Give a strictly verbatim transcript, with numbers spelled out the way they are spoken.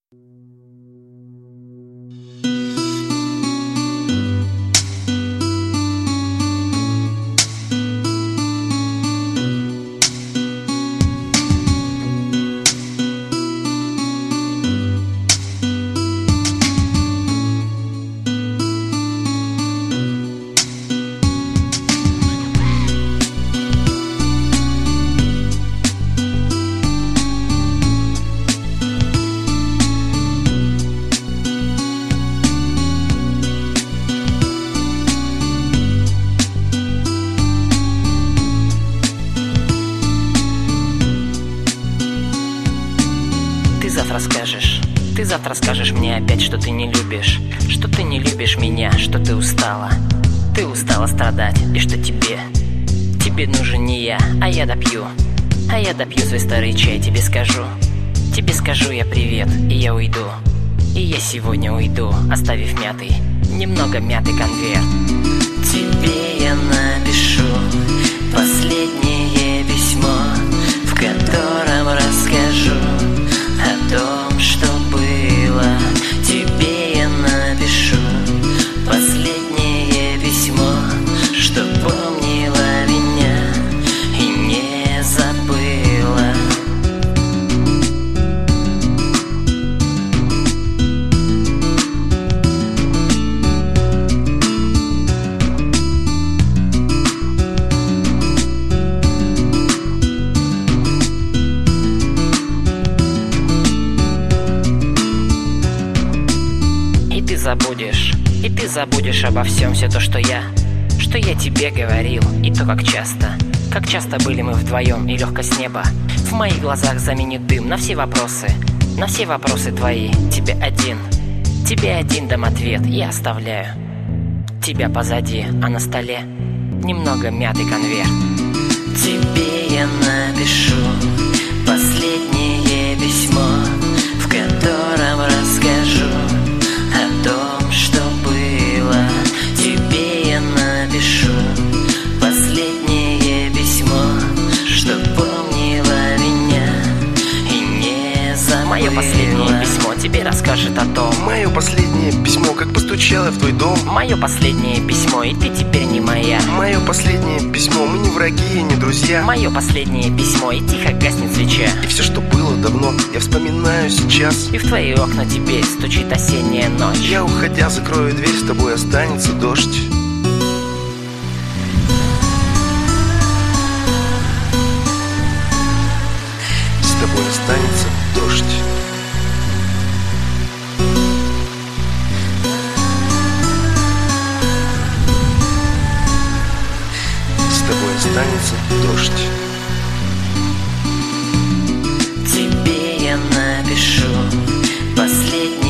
Ты завтра скажешь, ты завтра скажешь мне опять, что ты не любишь, что ты не любишь меня, что ты устала, ты устала страдать, и что тебе, тебе нужен не я, а я допью, а я допью свой старый чай, тебе скажу, тебе скажу я привет, и я уйду, и я сегодня уйду, оставив мятый, немного мятый конверт. Тебе я напишу последнее письмо, в котором расскажу о том, что было. Тебе я напишу последнее письмо, что помнила меня и не забыла. Забудешь, и ты забудешь обо всем, все то, что я, что я тебе говорил, и то, как часто, как часто были мы вдвоем, и легко с неба в моих глазах заменит дым на все вопросы, на все вопросы твои, тебе один, тебе один дам ответ, я оставляю тебя позади, а на столе немного мятый конверт. Тебе я напишу последнее письмо, в котором расскажу о том, что было. Тебе я напишу последнее письмо, что помнила меня и не забыла. Мое последнее письмо тебе расскажет о том. Мое последнее письмо, как постучало в твой дом. Мое последнее письмо, и ты теперь не моя. Мое последнее письмо, мы не враги и не друзья. Мое последнее письмо, и тихо гаснет свеча. И все, что было давно, я вспоминаю сейчас. И в твои окна теперь стучит осенняя ночь. Я, уходя, закрою дверь, с тобой останется дождь. С тобой останется дождь. С тобой останется дождь. Тебе я напишу последний